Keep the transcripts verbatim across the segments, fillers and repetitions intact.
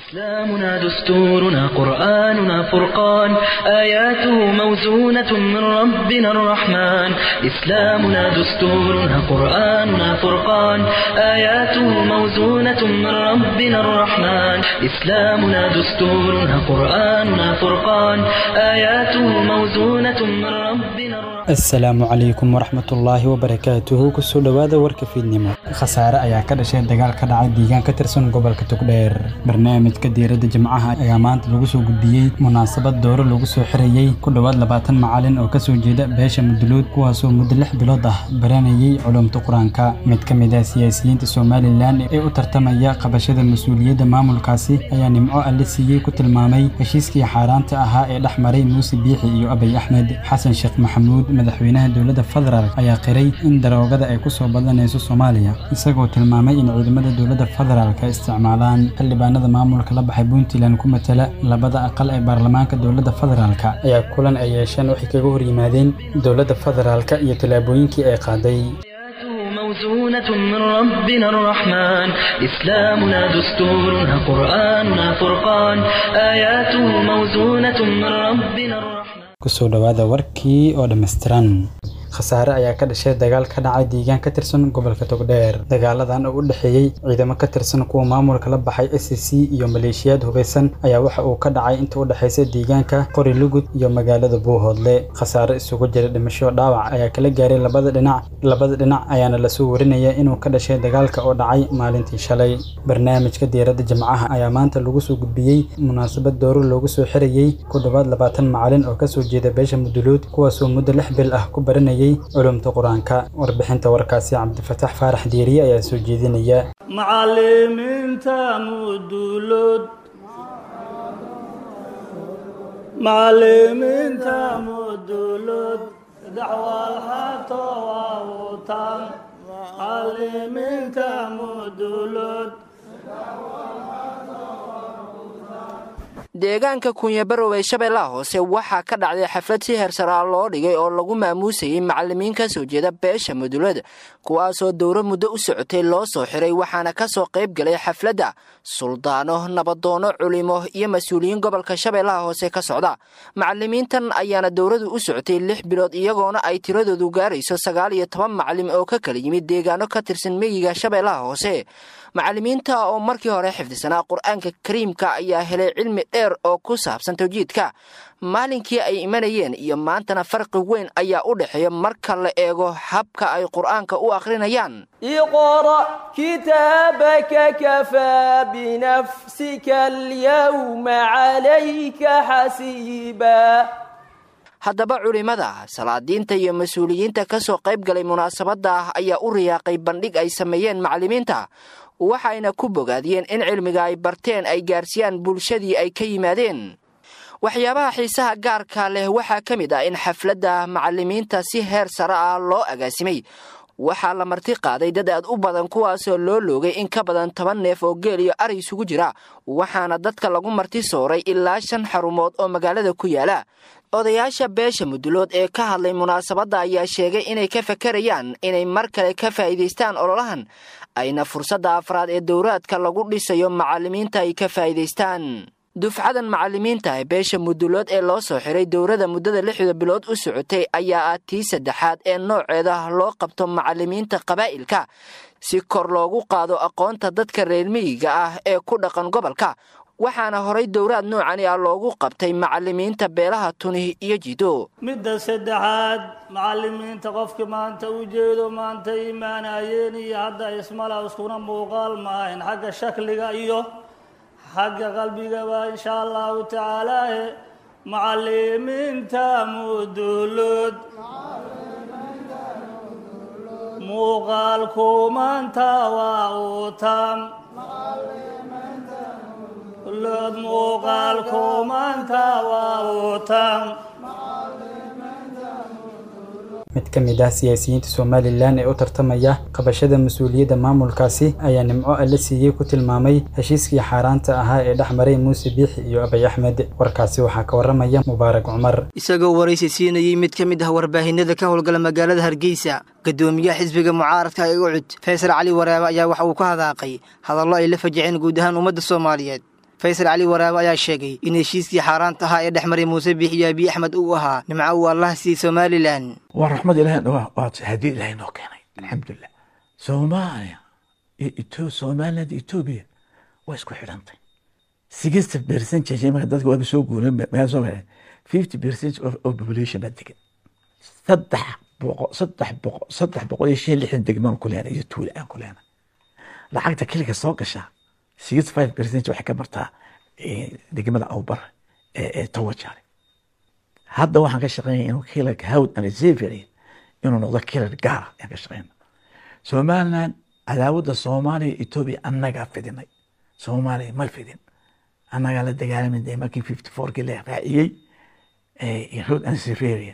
إسلامنا دستورنا قرآننا فرقان آياته موزونة من ربنا الرحمن إسلامنا دستورنا قرآننا فرقان آياته موزونة من ربنا الرحمن إسلامنا دستورنا قرآننا فرقان آياته موزونة من ربنا الرحمن السلام عليكم ورحمة الله وبركاته كسو دوادا ورك فيدنimo khasaare ayaa ka dhashay dagaal ka dhacay deegaan ka tirsan gobolka Togdheer barnaamijka diirada jimcaha ayaa maanta lagu soo gudbiyay munaasabad dooro lagu soo xirayay ku dhawaad labaatan macallin oo ka soo jeeda beesha Mudulud kuwaas oo muddo lix bilood ah baranayay culumta Quraanka mid ka mid ah siyaasiyiinta Soomaaliland ee u tartamaya qabashada mas'uuliyadda maamulkaasi ayaa nimco alle siiyay ku tilmaamay heshiiskii xaaraanta ahaa ee dhaxmaray Muuse Biixi iyo Abiy Ahmed Xasan Sheekh Maxamuud madaxweynaha dawladda federaalka ayaa qiray in daroogada ay ku soo badanayso Soomaaliya isagoo tilmaamay in ciidamada dawladda federaalka isticmaalaan xildhibaanada maamulka la baxay Puntland ku matala labada aqal ee baarlamaanka dawladda federaalka ayaa kulan ay yeesheen wixii kaga hor yimaadeen dawladda federaalka iyo talaabooyinkii ay qaaday موزونة من ربنا الرحمن إسلامنا دستورنا قرآننا فرقان آياته موزونة من ربنا الرحمن kusoo dhawaada warkii oo dhameystiran khasaare ayaa ka dhashay dagaal ka dhacay deegaan ka tirsan gobolka Togdheer dagaaladan oo u dhaxeeyay ciidamo ka tirsan kuwa maamulka la baxay S C C iyo maleeshiyad hubeysan ayaa waxa uu ka dhacay inta u dhaxeysay deegaanka Qori Lugud iyo magaalada Buuhoodle khasaare isugu jira dhimasho dhaawac ayaa kala gaaray labada dhinac labada dhinac ayaana la soo warinaya inuu ka dhashay dagaalka oo dhacay maalintii shalay barnaamijka diirada jimcaha ayaa maanta lagu soo gudbiyay munaasabad dooro loogu soo xirayay ku dhawaad labaatan macallin oo ka soo jeeda beesha Mudulud kuwaas oo muddo lix bil ah ku baranayay علومta Quraanka warbixinta warkaasi Cabdifataax Faarax Diiriye ayaa soo jeedinaya macallimiinta Mudulud macallimiinta Mudulud dacwal hato waawtan macallimiinta Mudulud deegaanka Kunyabarow ee Shabeellaha Hoose waxa ka dhacday xaflad si heersar ah loo dhigay oo lagu maamuusay macallimiin ka soo jeeda beesha Mudulud kuwaas oo dowro muddo u socotay loo soo xiray waxaana ka soo qayb galay xafladda suldaano nabadoono culimo iyo mas'uuliyiin gobolka Shabeellaha Hoose ka socda macallimiintan ayaana dowradu u socotay lix bilood iyagoona ay tiradoodu gaarayso sagaal iyo toban macallim oo ka kala yimid deegaano ka tirsan miyiga Shabeellaha Hoose macallimiinta oo markii hore xifdisanaa Qur'aanka Kariimka ayaa helay cilmi dheer oo ku saabsan tawjiidka maalinkii ay imanayeen iyo maantana farqi weyn ayaa u dhaxeeya marka la eego habka ay Qur'aanka u akhrinayaan iqra kitabaka kafa binafsika al-yawma 'alayka hasiba haddaba culimada salaadiinta iyo mas'uuliyiinta ka soo qayb galay munaasabada ayaa u riyaaqay bandhig ay sameeyeen macallimiinta waxayna ku bogaadiyeen in cilmiga ay barteen ay gaarsiiyaan bulshadii ay ka yimaadeen waxyaabaha xiisaha gaarka leh waxa kamid ah in xafladda macallimiinta si heer sare ah loo agaasimay waxa la marti qaaday dad aad u badan kuwaas oo loo loogay in ka badan toban neef oo geel iyo ari isugu jira waxaana dadka lagu marti sooray ilaa shan xarumood oo magaalada ku yaala odayaasha beesha Mudulud ee ka hadlay munaasabada ayaa sheegay inay ka fakarayaan inay mar kale ka faa'iideystaan ololahan ayna fursadda afraad ee dowraadka lagu dhisayo macallimiinta ay ka faa'iideystaan dufcadan macallimiinta ee beesha Mudulud ee loo soo xiray dowrada muddada lixda bilood u socotay ayaa ah tii saddexaad ee nooceeda loo qabto macallimiinta qabaa'ilka si kor loogu qaado aqoonta dadka reer miyiga ah ee ku dhaqan gobolka waxaana horay dowraad noocan ah loogu qabtay macallimiinta beelaha Tuni iyo Jido midda saddexaad macallimiinta qofka maanta u jeedo maanta iimaanayeen iyo hadda ismala iskuna muuqaal maahin xagga shakliga iyo xagga qalbiga waa insha Allah ta'ala macallimiinta Mudulud muuqaalku maanta waa u taam لود موقالكم أنت وأوتام mid ka mid ah siyaasiyiinta Soomaaliland ee u tartamaya qabashada mas'uuliyadda maamulkaasi ayaa nimco alle siiyay ku tilmaamay heshiiskii xaaraanta ahaa ee dhaxmaray Muuse Biixi iyo Abiy Ahmed warkaasi waxa ka waramaya Mubaarak Umar isagoo waraysi siinayay mid ka mid ah warbaahinada ka howlgala magaalada Hargeysa gudoomiyaha xisbiga mucaaradka ee Ucud Faysal Cali Waraabe ayaa waxa uu ka hadaaqay hadallo ay la fajiceen guud ahaan ummadda Soomaaliyeed faysal cali waraabe ayaa sheegay in heshiiskii xaaraanta ahaa ee dhexmaray muuse biix iyo abiy axmed uu ahaa nimco uu allah siiyey somalilan waa raxmad ilaahay waa hadii ilaahay noo keenay alxamdulilah soomaaliya iyo Itoobiya Soomaaliland Itoobiya waa isku xidhantay sixty percent jajima dadku waa soo guuray meel Soomaaliya fifty percent of, of population baa degan saddex boqol saddex boqol saddex boqol iyo shan lixdan degmo ku leeyahay iyo tuulo aan ku leeyahay lacagta kaliya soo gasha sixty-five percent waxay ka martaa degmada Awbar ee Tawajari hadda waxaan ka shaqeynaa inuu kila hawd and Xavier inuu noqdo kila gaar aan ka shaqeynaa Soomaaliland cadaawada Soomaaliya Itoobiya annaga fidinay Soomaaliya ma fidin annaga la dagaalamay markii fifty-four kii la raaciyay ee hawd and Xavier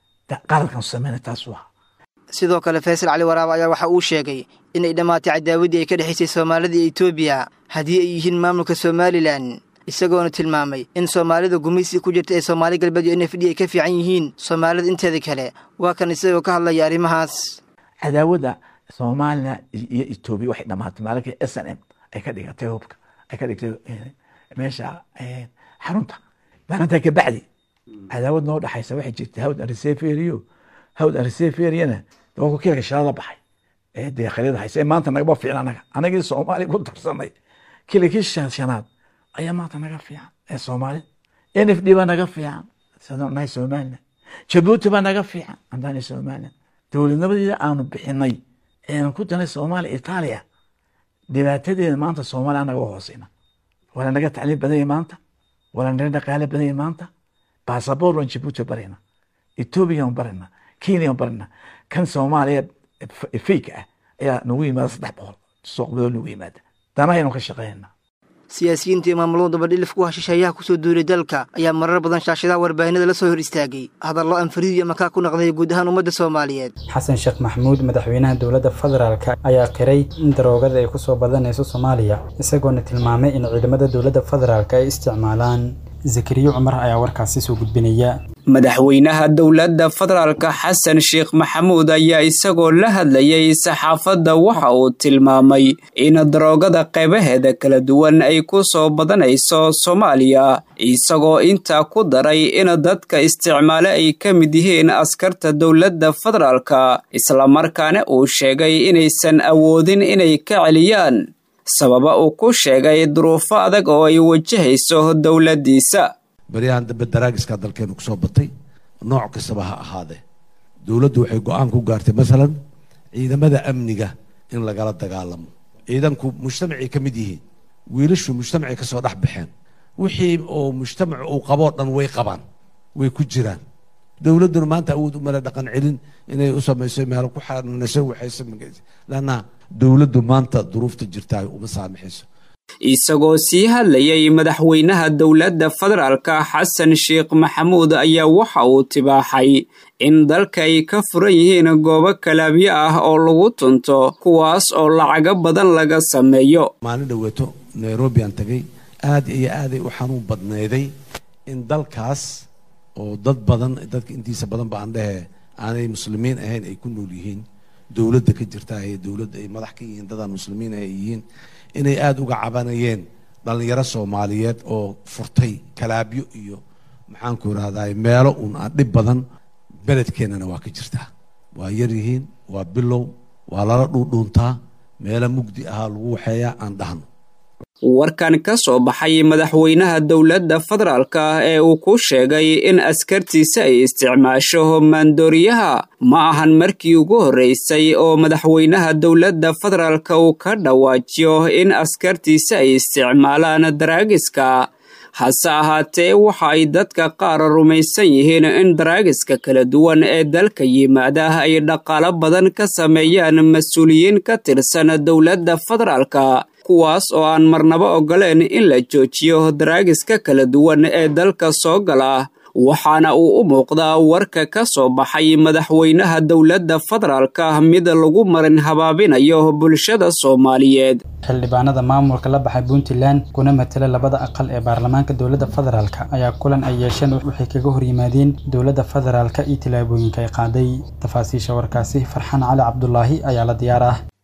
qalkan sameeyay taas waa sidoo kale faysal cali waraabe ayaa waxa uu sheegay in ay dhamaatay cadaawadii ay ka dhaxaysay Soomaalida iyo Itoobiya hadii ay yihiin maamulka Somaliland isagoona tilmaamay in Soomaalida gumeysi ku jirta ee Soomaali galbeed iyo N F D ay ka fiican yihiin Soomaalida inteeda kale waa kan isagoo ka hadlaya arrimahaas cadaawada Soomaaliya iyo Itoobiya waxay dhamaatay maalintii S N M ay ka dhigatay hubka ay ka dhigtay meesha xarunta maanta ka bacdi cadaawad noo dhaxaysa waxay jirtay hawd and Xavier hawd and Xavier oo ku kala shaqada baxay ee deeqalada haysa maanta naga fiican anaga anaga Soomaali ku tarsamay kila shanaad ayaa maanta naga fiican ee Soomaali N F D ba naga fiican sidoo naay Soomaaliland Djibouti ba naga fiican andani Soomaaliland dawladnimada aanu bixinay ee ku tanay Soomaali Itaaliya dhibaatadeeda maanta Soomaali anaga hoosina wala naga tacliin badan maanta wala naga dhaqaale badan maanta passport wan Djibouti barina Itoobiya barina Kenya barina kan Soomaaliya fake ah ayaa nagu yimaada saddex boqol suuqyada nagu yimaada danaynu ka shaqeynaa siyaasiyiinta maamulada badilif ku heshiishayaha ku soo duulay dalka ayaa marar badan shaashadaha warbaahinada la soo hor istaagay hadallo aan fariidiyo maka ku noqday guud ahaan ummadda Soomaaliyeed xasan sheekh maxamuud madaxweynaha dawladda federaalka ayaa qiray in daroogada ay ku soo badanayso Soomaaliya isagoona tilmaamay in ciidamada dawladda federaalka ay isticmaalaan Zakariya Umar ayaa warkaasi soo gudbinaya madaxweynaha dawladda federaalka xasan sheekh maxamuud ayaa isagoo la hadlayay saxaafadda waxa uu tilmaamay in daroogada qaybaheeda kala duwan ay ku soo badanayso Soomaaliya isagoo inta ku daray in dadka isticmaale ay ka mid yihiin askarta dawladda federaalka isla markaana uu sheegay inaysan awoodin inay ka celiyaan sababa uu ku sheegay duruufo adag oo ay wajahayso dawladdiisa baryahan dambe daraagiska dalkeenu ku soo batay nooc kastaba ha ahaadee dawladdu waxay go'aan ku gaartay masalan ciidamada amniga in lagala dagaalamo ciidanku mujtamacii ka mid yihiin wiilashu mujtamacii ka soo dhex baxeen wixii oo mujtamac uu qaboo dhan way qabaan way ku jiraan dawladduna maanta awood u mala dhaqan celin inay u samayso meel ku xaarnayso waxay sameeyeen lana dawladdu maanta duruufta jirtaa uma saamaxayso isagoo sii hadlayay madaxweynaha dawladda federaalka xasan sheekh maxamuud ayaa waxa uu tibaaxay in dalka ay ka furan yihiin goobo kalaabyo ah oo lagu tunto kuwaas oo lacaga badan laga sameeyo maalin dhaweeto Nairobi aan tagay aad iyo aad ay u xanuun badneeday in dalkaas oo dad badan dadka intiisa badan baan dhahay aanay muslimiin ahayn ay ku nool yihiin dawladda ka jirta ee dawladda ay madax ka yihiin dad aan muslimiin ay yihiin inay aad uga cabanayeen dhalinyaro Soomaaliyeed oo furtay kalaabyo iyo maxaan ku raadayay meelo uun dhib badan beledkeenana waa ka jirtaa waa yar yihiin waa bilow waa lala dhuudhuuntaa meelo mugdi ah lagu waxeeyaa aan dhahno warkan ka soo baxay madaxweynaha dawladda federaalka ee uu ku sheegay in askartiisa ay isticmaasho maandooriyaha ma ahan markii ugu horeysay oo madaxweynaha dawladda federaalka uu ka dhawaajiyo in askartiisa ay isticmaalaan daraagiska hase ahaatee waxa ay dadka qaar rumaysan yihiin in daraagiska kala duwan ee dalka yimaada ay dhaqaalo badan ka sameeyaan mas'uuliyiin ka tirsan dawladda federaalka kuwaas oo aan marnaba ogoleen in la joojiyo daraagiska kala duwan ee dalka soo gala waxaana uu u muuqdaa warka ka soo baxay madaxweynaha dawladda federaalka mid lagu marin habaabinayo bulshada Soomaaliyeed xildhibaanada maamulka la baxay Puntland kuna matala labada aqal ee baarlamaanka dawladda federaalka ayaa kulan ay yeesheen wixii kaga hor yimaadeen dawladda federaalka iyo tilaabooyinka ay qaaday tafaasiisha warkaasi Farxaan Cali Cabdullaahi ayaa la diyaar ah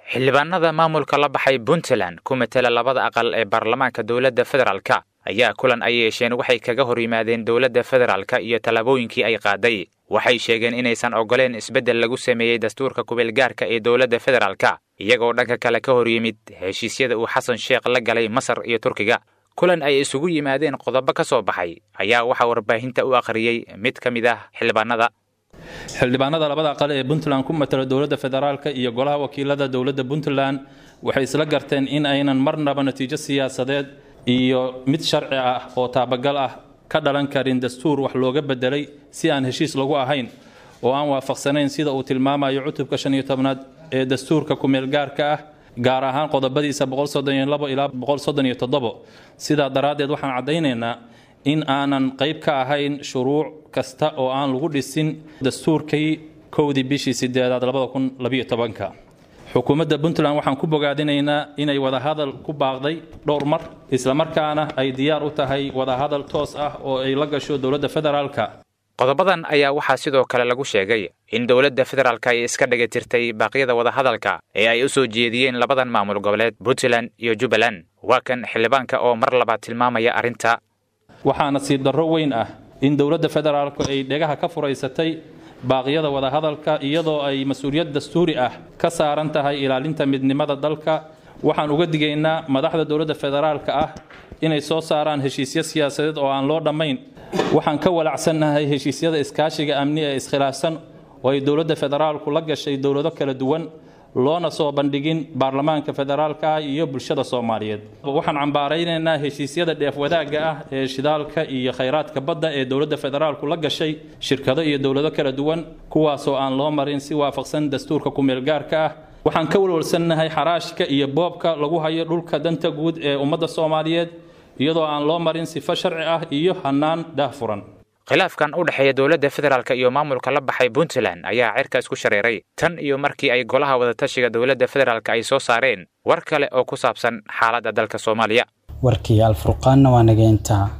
xildhibaanada maamulka la baxay Puntland ku matala labada aqal ee baarlamaanka dowladda federaalka ayaa kulan ay yeesheen waxay kaga hor yimaadeen dowladda federaalka iyo talaabooyinkii ay qaaday. waxay sheegeen inaysan ogoleen isbeddel lagu sameeyay dastuurka kubeelgaarka ee dowladda federaalka iyagoo dhanka kale ka hor yimid heshiisyada uu Xasan Sheekh la galay Masar iyo Turkiga. kulan ay isugu yimaadeen qodobo ka soo baxay ayaa waxa warbaahinta u akhriyay mid ka mid ah xildhibaanada. xildhibaanada labada aqal ee Puntland ku matala dowladda federaalka iyo golaha wakiilada dowladda Puntland waxay isla garteen in aynan marnaba natiijo siyaasadeed iyo mid sharci ah oo taabagal ah ka dhalan karin dastuur wax looga bedelay si aan heshiis lagu ahayn oo aan waafaqsanayn sida uu tilmaamayo cutubka shan iyo tobnaad ee dastuurka ku meel gaarka ah gaar ahaan qodobadiisa boqol soddon iyo labo ilaa boqol soddon iyo toddoba. sidaa daraadeed waxaan cadaynaynaa in aanan qayb ka ahayn shuruuc kasta oo aan lagu dhisin dastuurkii kowdii bishii sideedaad labada kun labiyo tobanka. xukuumadda Puntland waxaan ku bogaadinaynaa inay wada hadal ku baaqday dhowr mar isla markaana ay diyaar u tahay wada hadal toos ah oo ay la gasho dowladda federaalka. qodobadan ayaa waxaa sidoo kale lagu sheegay in dowladda federaalka ay iska dhagatirtay baaqyada wada hadalka ee ay u soo jeediyeen labadan maamul goboleed Puntland iyo Jubbaland. waa kan xildhibaanka oo mar labaad tilmaamaya arrinta. waxaana si darro weyn ah in dowladda federaalku ay dhegaha ka furaysatay baaqyada wada hadalka iyadoo ay mas'uuliyad dastuuri ah ka saaran tahay ilaalinta midnimada dalka. waxaan uga digaynaa madaxda dowladda federaalka ah inay soo saaraan heshiisyo siyaasadeed oo aan loo dhammayn. waxaan ka walacsannahay heshiisyada iskaashiga amni ee iskhilaafsan oo ay dowladda federaalku la gashay dowlado kala duwan loona soo bandhigin baarlamaanka federaalka ah iyo bulshada Soomaaliyeed. waxaan cambaaraynaynaa heshiisyada dheef wadaagga ah ee shidaalka iyo khayraadka badda ee dowladda federaalku la gashay shirkado iyo dowlado kala duwan kuwaas oo aan loo marin si waafaqsan dastuurka ku meel gaarka ah. waxaan ka walwalsannahay xaraashka iyo boobka lagu hayo dhulka danta guud ee ummadda Soomaaliyeed iyadoo aan loo marin sifo sharci ah iyo hanaan daahfuran. khilaafkan u dhaxeeya dowladda federaalka iyo maamulka la baxay Puntland ayaa cirka isku shareeray tan iyo markii ay golaha wada tashiga dowladda federaalka ay soo saareen war kale oo ku saabsan xaaladda dalka Soomaaliya. warkii Alfurqaan waa naga intaa.